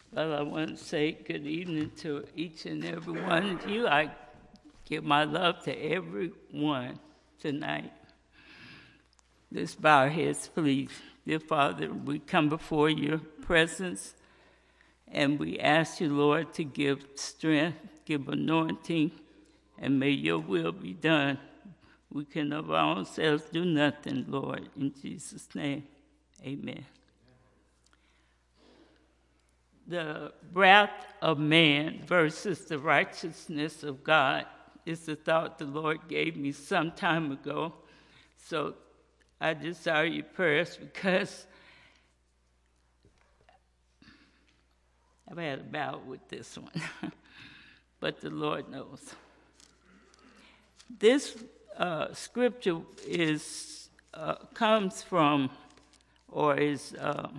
Well, I want to say good evening to each and every one of you. I give my love to everyone tonight. Let's bow our heads, please. Dear Father, we come before your presence, and we ask you, Lord, to give strength, give anointing, and may your will be done. We can of our own selves do nothing, Lord. In Jesus' name, amen. The wrath of man versus the righteousness of God is the thought the Lord gave me some time ago. So I desire your prayers because I've had a battle with this one, but the Lord knows. This scripture comes from, or is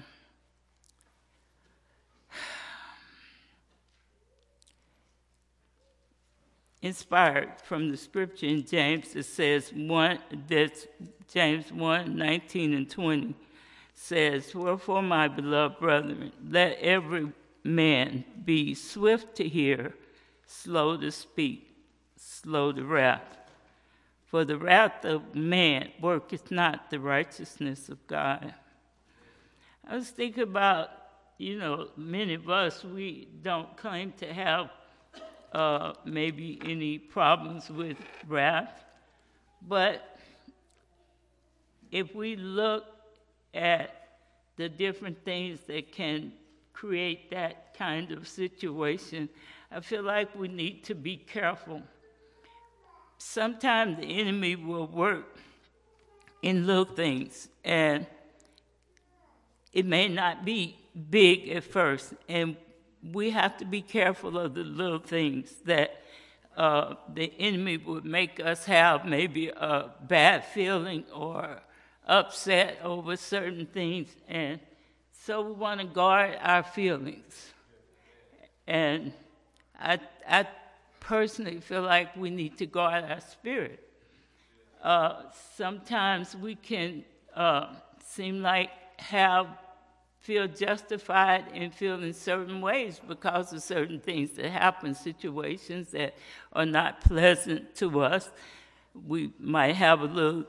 inspired from the scripture in James. It says James 1, 19 and 20 says, "Wherefore, my beloved brethren, let every man be swift to hear, slow to speak, slow to wrath. For the wrath of man worketh not the righteousness of God." I was thinking about, many of us, we don't claim to have maybe any problems with wrath. But if we look at the different things that can create that kind of situation, I feel like we need to be careful. Sometimes the enemy will work in little things, and it may not be big at first, and we have to be careful of the little things that the enemy would make us have maybe a bad feeling or upset over certain things. And so we want to guard our feelings. And I personally feel like we need to guard our spirit. Sometimes we can seem like feel justified in feeling certain ways because of certain things that happen, situations that are not pleasant to us. We might have a little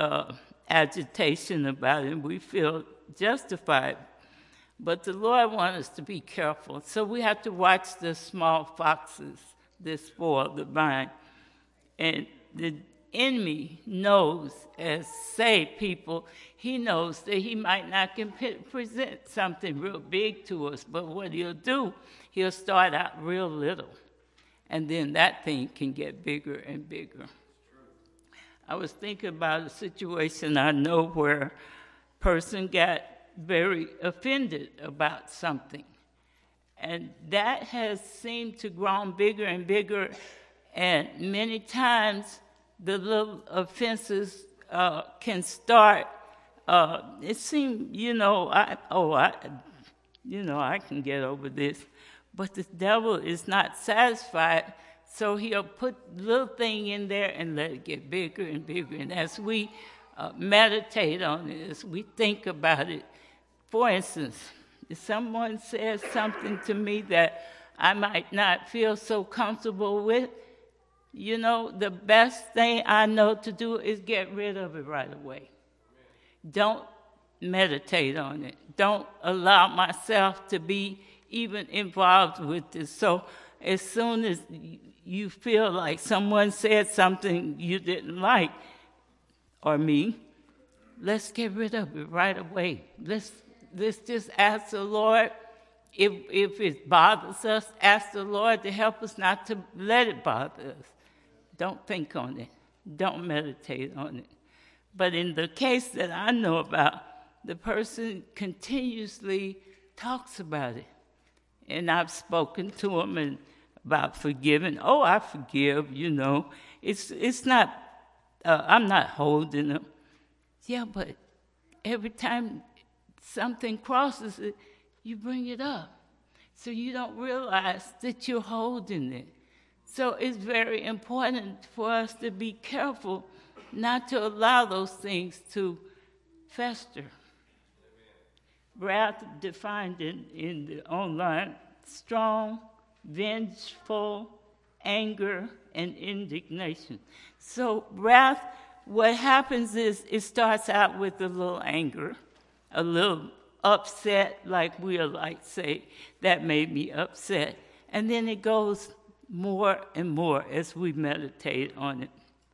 agitation about it, and we feel justified. But the Lord wants us to be careful. So we have to watch the small foxes that spoil the vine. And the enemy knows, as saved people, he knows that he might not present something real big to us, but what he'll do, he'll start out real little, and then that thing can get bigger and bigger. I was thinking about a situation I know where a person got very offended about something, and that has seemed to grow bigger and bigger, and many times the little offenses can start. It seems, I can get over this. But the devil is not satisfied, so he'll put little thing in there and let it get bigger and bigger. And as we meditate on it, as we think about it, for instance, if someone says something to me that I might not feel so comfortable with, the best thing I know to do is get rid of it right away. Don't meditate on it. Don't allow myself to be even involved with this. So as soon as you feel like someone said something you didn't like, or me, let's get rid of it right away. Let's just ask the Lord. If it bothers us, ask the Lord to help us not to let it bother us. Don't think on it. Don't meditate on it. But in the case that I know about, the person continuously talks about it. And I've spoken to him about forgiving. Oh, I forgive, It's not, I'm not holding them. Yeah, but every time something crosses it, you bring it up. So you don't realize that you're holding it. So it's very important for us to be careful not to allow those things to fester. Wrath, defined in the online strong, vengeful, anger, and indignation. So wrath, what happens is it starts out with a little anger, a little upset, like we'll like say, that made me upset. And then it goes more and more as we meditate on it.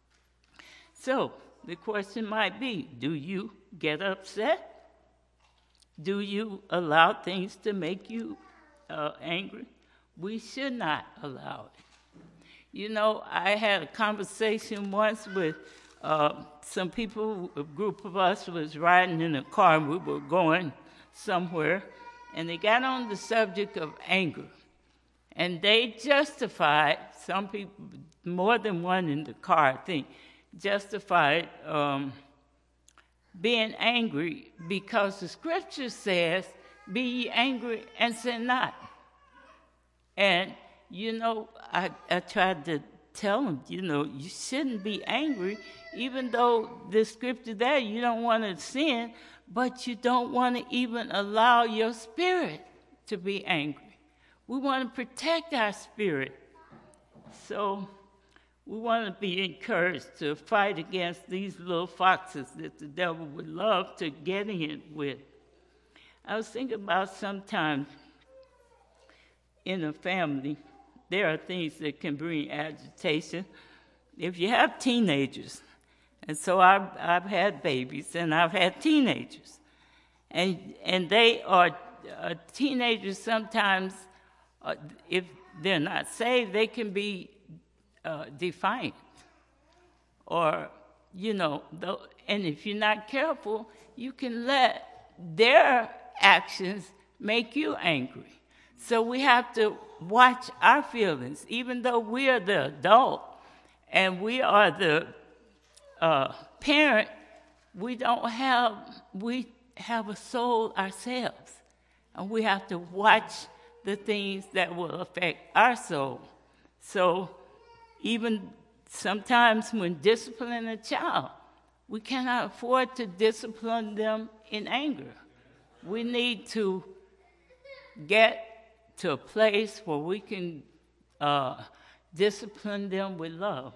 So the question might be, do you get upset? Do you allow things to make you angry? We should not allow it. You know, I had a conversation once with some people, a group of us was riding in a car, and we were going somewhere, and they got on the subject of anger. And they justified, some people, more than one in the car, I think, justified being angry because the scripture says, be ye angry and sin not. And, you know, I tried to tell them, you know, you shouldn't be angry, even though the scripture there, you don't want to sin, but you don't want to even allow your spirit to be angry. We want to protect our spirit. So we want to be encouraged to fight against these little foxes that the devil would love to get in with. I was thinking about sometimes in a family, there are things that can bring agitation. If you have teenagers, and so I've had babies and I've had teenagers, and they are teenagers sometimes, if they're not saved, they can be defiant, or, you know, and if you're not careful, you can let their actions make you angry. So we have to watch our feelings, even though we are the adult and we are the parent. We have a soul ourselves, and we have to watch the things that will affect our soul. So even sometimes when disciplining a child, we cannot afford to discipline them in anger. We need to get to a place where we can discipline them with love.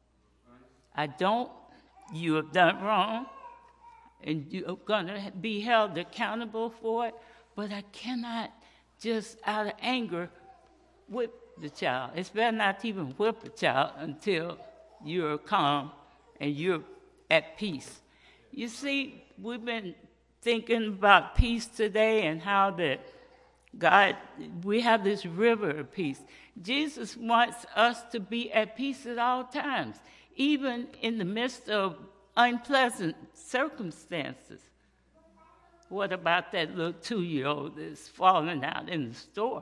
You have done wrong, and you're going to be held accountable for it, but I cannot just out of anger whip the child. It's better not to even whip a child until you're calm and you're at peace. You see, we've been thinking about peace today and how that God, we have this river of peace. Jesus wants us to be at peace at all times, even in the midst of unpleasant circumstances. What about that little 2-year-old that's falling out in the store?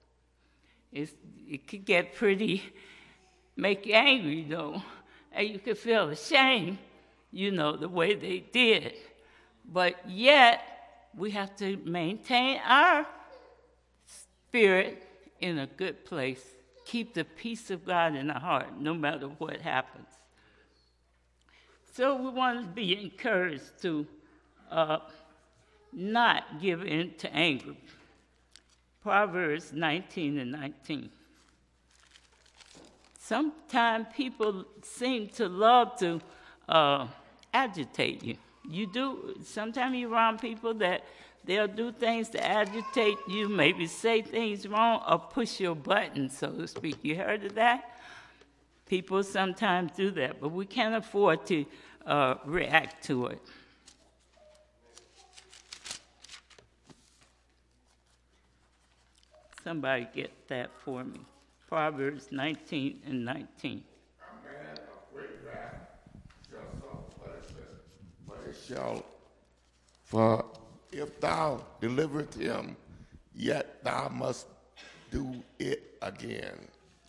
It could get make you angry, though. And you could feel ashamed, you know, the way they did. But yet, we have to maintain our spirit in a good place. Keep the peace of God in our heart, no matter what happens. So we want to be encouraged to not give in to anger. Proverbs 19:19. Sometimes people seem to love to agitate you. You do. Sometimes you're around people that they'll do things to agitate you, maybe say things wrong or push your button, so to speak. You heard of that? People sometimes do that, but we can't afford to react to it. Somebody get that for me. Proverbs 19:19. A man of great wrath shall suffer, but it shall, for if thou deliverest him, yet thou must do it again.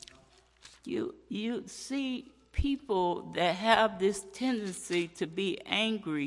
You see, people that have this tendency to be angry,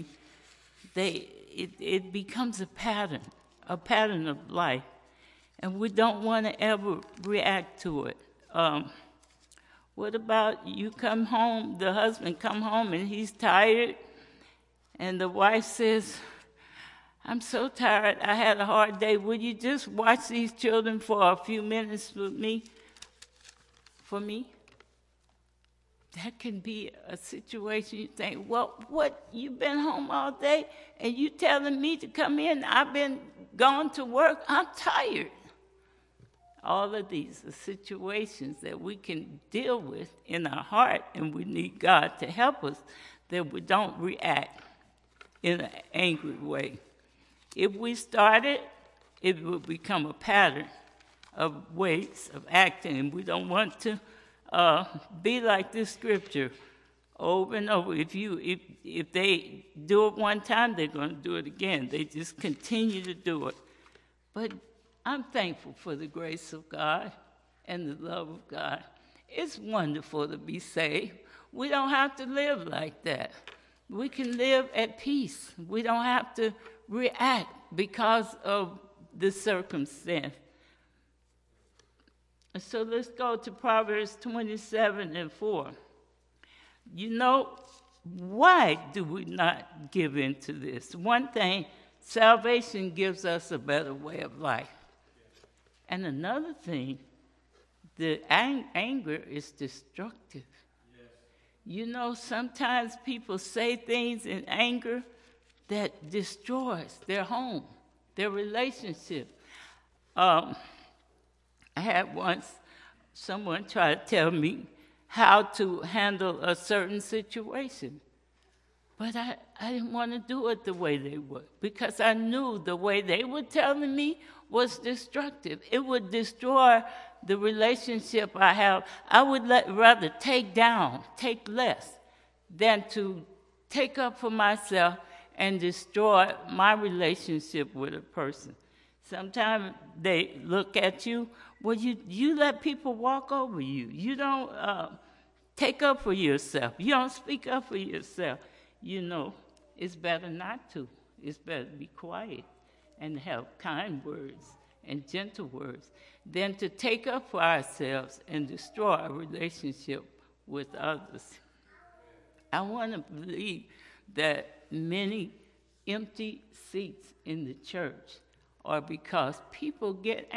it becomes a pattern of life. And we don't want to ever react to it. What about you come home, the husband come home and he's tired, and the wife says, I'm so tired. I had a hard day. Would you just watch these children for a few minutes with me? For me? That can be a situation you think, well, what, you've been home all day and you telling me to come in? I've been going to work. I'm tired. All of these are situations that we can deal with in our heart, and we need God to help us that we don't react in an angry way. If we started, it would become a pattern of ways of acting, and we don't want to be like this scripture over and over. If they do it one time, they're going to do it again. They just continue to do it. But I'm thankful for the grace of God and the love of God. It's wonderful to be saved. We don't have to live like that. We can live at peace. We don't have to react because of the circumstance. So let's go to Proverbs 27:4. You know, why do we not give in to this? One thing, salvation gives us a better way of life. And another thing, the anger is destructive. Yes. You know, sometimes people say things in anger that destroys their home, their relationship. I had once someone try to tell me how to handle a certain situation. But I didn't want to do it the way they would, because I knew the way they were telling me was destructive. It would destroy the relationship I have. I would rather take less, than to take up for myself and destroy my relationship with a person. Sometimes they look at you, well, you let people walk over you. You don't take up for yourself. You don't speak up for yourself. You know, it's better not to. It's better to be quiet and have kind words and gentle words than to take up for ourselves and destroy our relationship with others. I want to believe that many empty seats in the church are because people get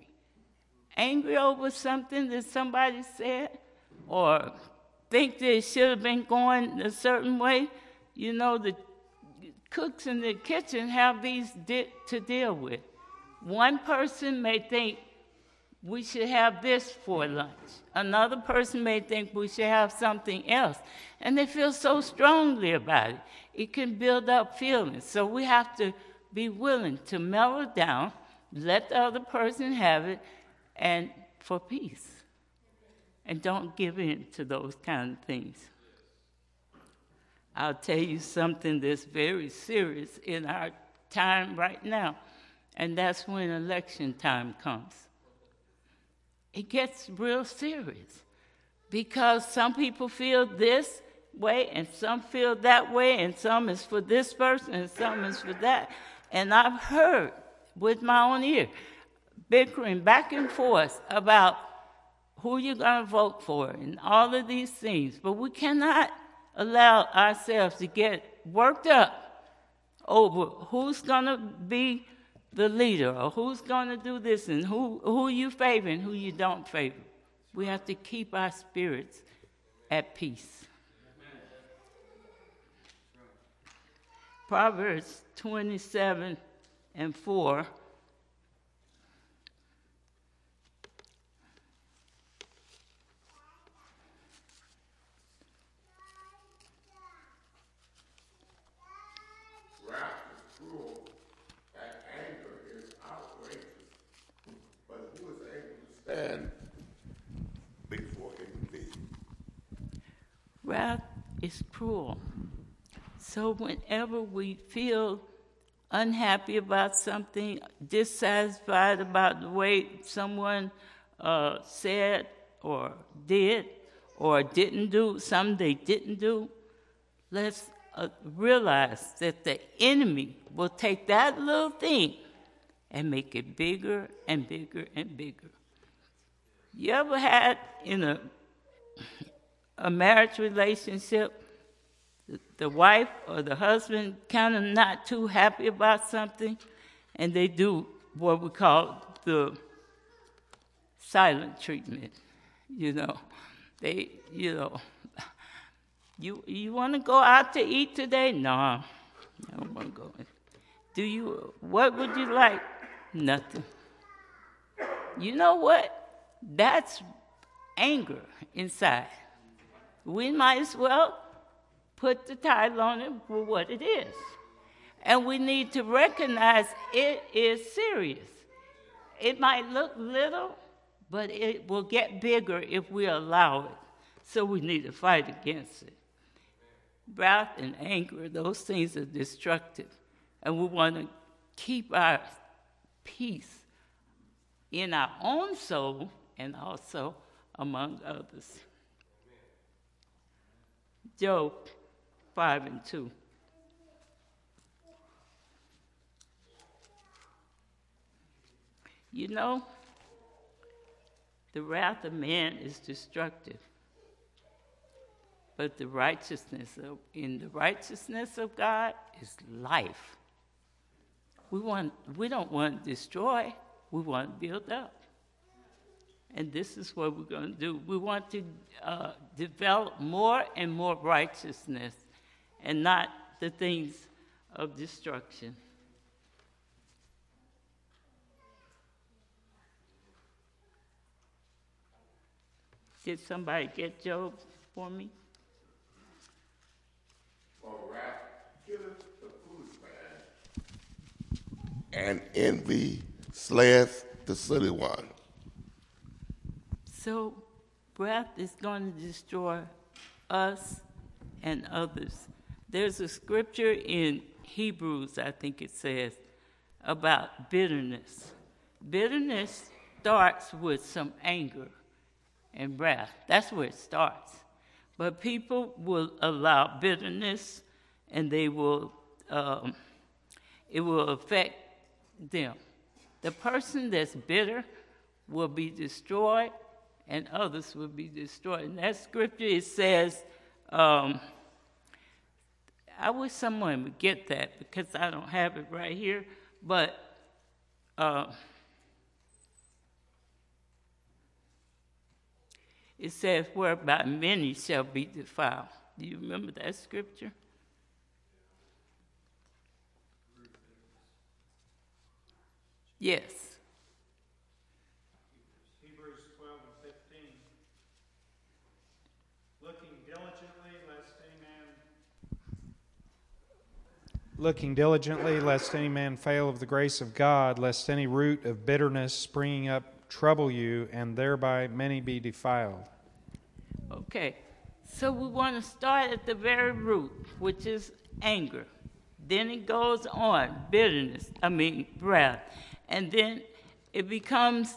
angry over something that somebody said, or think that it should have been going a certain way. You know, the cooks in the kitchen have these to deal with. One person may think we should have this for lunch. Another person may think we should have something else. And they feel so strongly about it. It can build up feelings. So we have to be willing to mellow down, let the other person have it, and for peace. And don't give in to those kind of things. I'll tell you something that's very serious in our time right now, and that's when election time comes. It gets real serious because some people feel this way and some feel that way, and some is for this person and some is for that. And I've heard with my own ear bickering back and forth about who you're going to vote for and all of these things. But we cannot allow ourselves to get worked up over who's going to be the leader or who's going to do this and who you favor and who you don't favor. We have to keep our spirits at peace. Proverbs 27:4. And before him be. Wrath is cruel. So whenever we feel unhappy about something, dissatisfied about the way someone said or did or didn't do, something they didn't do, let's realize that the enemy will take that little thing and make it bigger and bigger and bigger. You ever had in a marriage relationship, the wife or the husband kind of not too happy about something, and they do what we call the silent treatment. They, you want to go out to eat today? No, I don't want to go. What would you like? Nothing. You know what? That's anger inside. We might as well put the title on it for what it is. And we need to recognize it is serious. It might look little, but it will get bigger if we allow it. So we need to fight against it. Wrath and anger, those things are destructive. And we want to keep our peace in our own soul and also among others. Job 5:2. The wrath of man is destructive, but in the righteousness of God is life. We don't want to destroy, we want to build up. And this is what we're going to do. We want to develop more and more righteousness and not the things of destruction. Did somebody get Job for me? For wrath killeth the foolish man, and envy slayeth the silly one. So, wrath is going to destroy us and others. There's a scripture in Hebrews, I think it says, about bitterness. Bitterness starts with some anger and wrath. That's where it starts. But people will allow bitterness, and it will affect them. The person that's bitter will be destroyed, and others will be destroyed. In that scripture, it says, I wish someone would get that because I don't have it right here, but it says, whereby many shall be defiled. Do you remember that scripture? Yes. Hebrews 12:15. Looking diligently, lest any man fail of the grace of God, lest any root of bitterness springing up trouble you, and thereby many be defiled. Okay, so we want to start at the very root, which is anger. Then it goes on, wrath. And then it becomes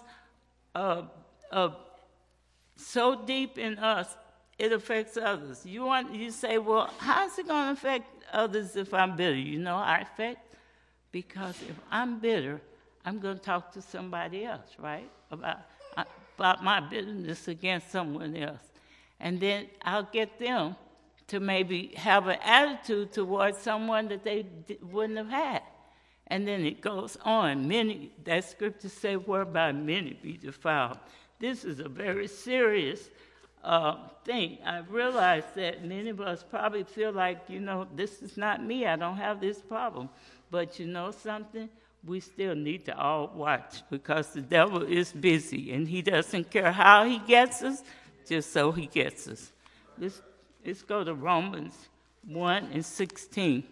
so deep in us, it affects others. You say, well, how's it going to affect others if I'm bitter? You know how it affects? Because if I'm bitter, I'm going to talk to somebody else, right? About my bitterness against someone else. And then I'll get them to maybe have an attitude towards someone that they wouldn't have had. And then it goes on. That scripture says, whereby many be defiled. This is a very serious thing. I realize that many of us probably feel like, this is not me. I don't have this problem. But you know something? We still need to all watch because the devil is busy and he doesn't care how he gets us, just so he gets us. Let's go to Romans 1:16.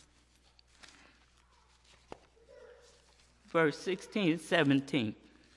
Verse 16 and 17.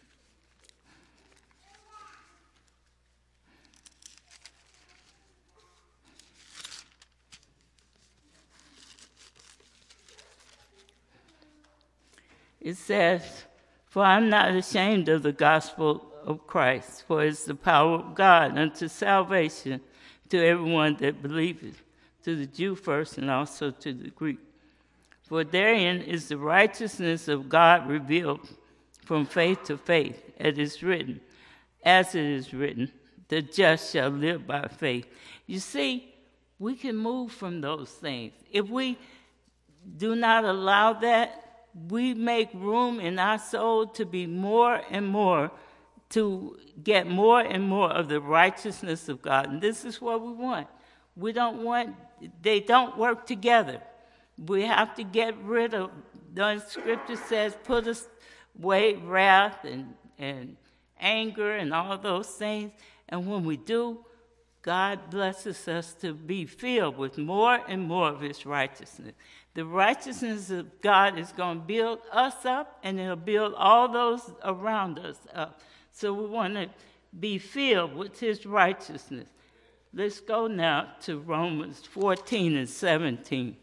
It says, for I'm not ashamed of the gospel of Christ, for it's the power of God unto salvation to everyone that believeth, to the Jew first and also to the Greek. For therein is the righteousness of God revealed from faith to faith, as it is written, the just shall live by faith. You see, we can move from those things. If we do not allow that, we make room in our soul to be more and more, to get more and more of the righteousness of God. And this is what we want. We don't want, they don't work together. We have to get rid of, the scripture says, put away wrath and anger and all of those things. And when we do, God blesses us to be filled with more and more of his righteousness. The righteousness of God is going to build us up, and it'll build all those around us up. So we want to be filled with his righteousness. Let's go now to Romans 14 and 17.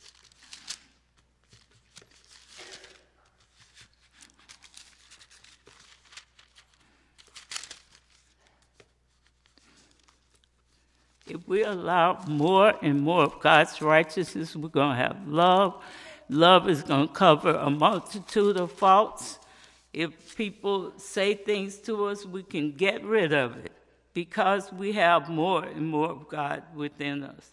If we allow more and more of God's righteousness, we're going to have love. Love is going to cover a multitude of faults. If people say things to us, we can get rid of it because we have more and more of God within us.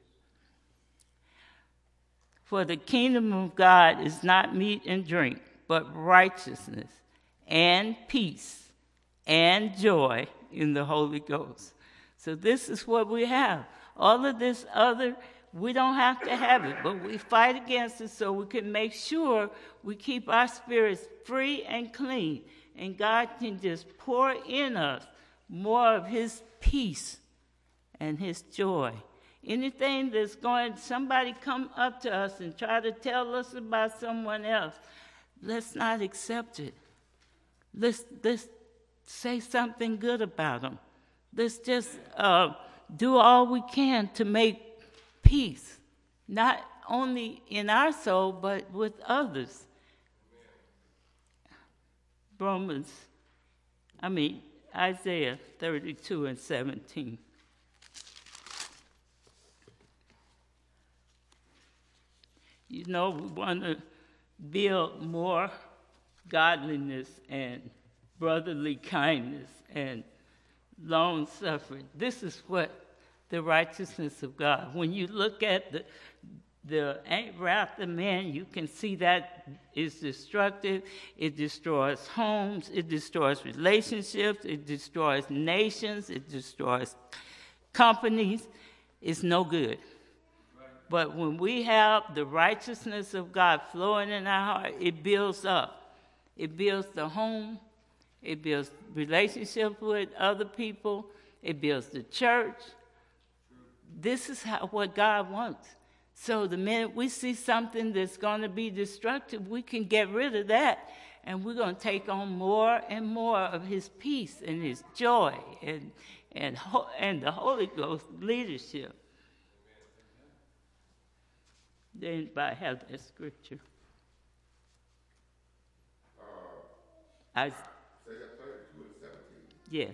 For the kingdom of God is not meat and drink, but righteousness and peace and joy in the Holy Ghost. So this is what we have. All of this other, we don't have to have it, but we fight against it so we can make sure we keep our spirits free and clean. And God can just pour in us more of his peace and his joy. Anything that's going, somebody come up to us and try to tell us about someone else, let's not accept it. Let's say something good about them. Let's just do all we can to make peace, not only in our soul, but with others. Isaiah 32 and 17. You know, we want to build more godliness and brotherly kindness and long-suffering. This is what the righteousness of God. When you look at the wrath of man, you can see that is destructive. It destroys homes. It destroys relationships. It destroys nations. It destroys companies. It's no good. But when we have the righteousness of God flowing in our heart, it builds up. It builds the home. It builds relationship with other people. It builds the church. This is what God wants. So the minute we see something that's going to be destructive, we can get rid of that, and we're going to take on more and more of his peace and his joy and the Holy Ghost leadership. Does anybody have that scripture? Yes.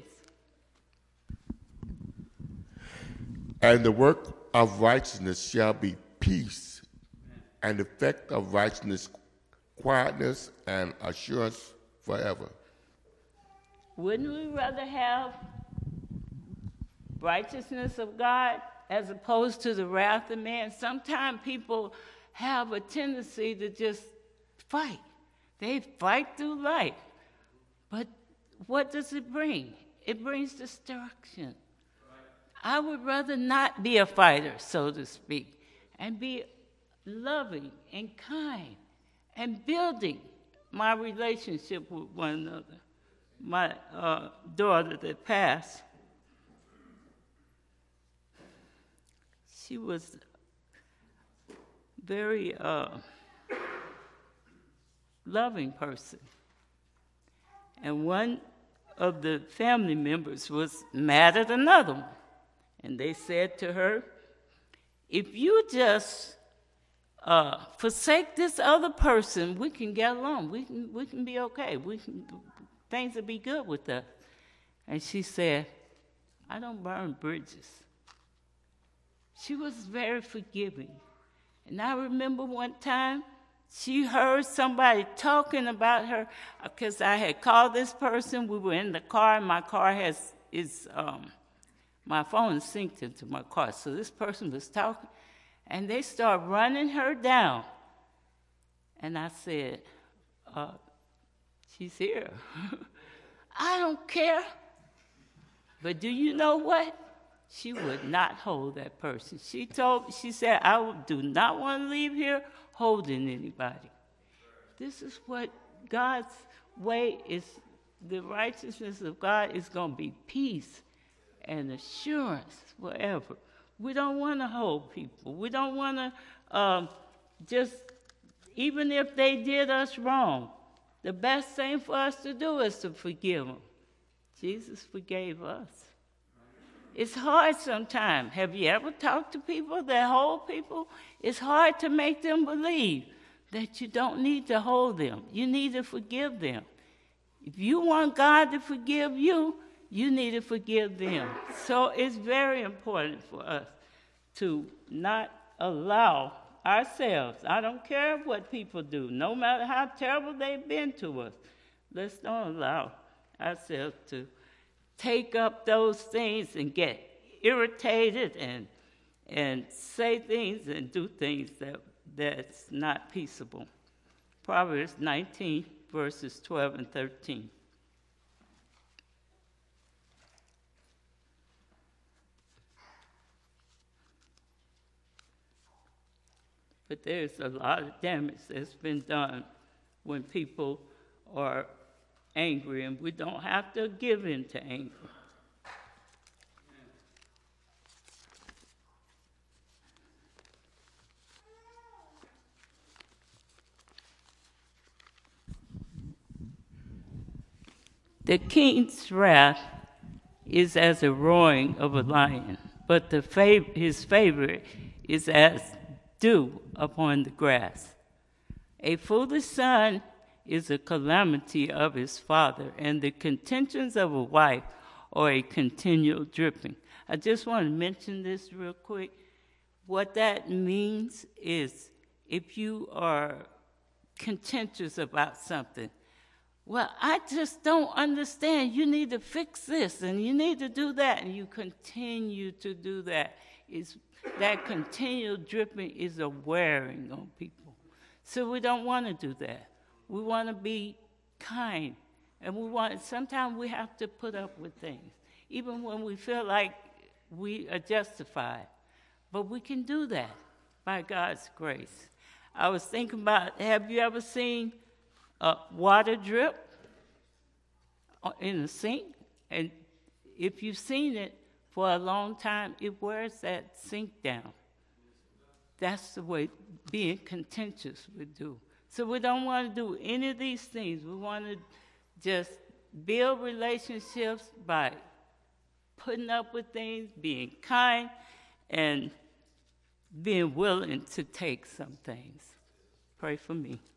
And the work of righteousness shall be peace, and the effect of righteousness, quietness, and assurance forever. Wouldn't we rather have righteousness of God as opposed to the wrath of man? Sometimes people have a tendency to just fight. They fight through life. But what does it bring? It brings destruction. I would rather not be a fighter, so to speak, and be loving and kind and building my relationship with one another. My daughter that passed, she was very loving person. And one of the family members was mad at another one. And they said to her, if you just forsake this other person, we can get along. We can be okay. Things will be good with us. And she said, I don't burn bridges. She was very forgiving. And I remember one time she heard somebody talking about her because I had called this person. We were in the car, and my car is My phone synced into my car. So this person was talking, and they started running her down. And I said, she's here. I don't care. But do you know what? She would not hold that person. She said, I do not want to leave here holding anybody. This is what God's way is. The righteousness of God is going to be peace and assurance forever. We don't want to hold people. We don't want to just, even if they did us wrong, the best thing for us to do is to forgive them. Jesus forgave us. It's hard sometimes. Have you ever talked to people that hold people? It's hard to make them believe that you don't need to hold them. You need to forgive them. If you want God to forgive you, you need to forgive them. So it's very important for us to not allow ourselves, I don't care what people do, no matter how terrible they've been to us, let's don't allow ourselves to take up those things and get irritated and say things and do things that's not peaceable. Proverbs 19, verses 12 and 13. But there's a lot of damage that's been done when people are angry, and we don't have to give in to anger. The king's wrath is as a roaring of a lion, but his favor is as dew upon the grass. A foolish son is a calamity of his father, and the contentions of a wife are a continual dripping. I just want to mention this real quick. What that means is if you are contentious about something, well, I just don't understand. You need to fix this, and you need to do that, and you continue to do that. That continual dripping is a wearing on people. So we don't want to do that. We want to be kind, and sometimes we have to put up with things, even when we feel like we are justified. But we can do that by God's grace. I was thinking about, have you ever seen water drip in a sink? And if you've seen it for a long time, it wears that sink down. That's the way being contentious would do. So we don't want to do any of these things. We want to just build relationships by putting up with things, being kind, and being willing to take some things. Pray for me.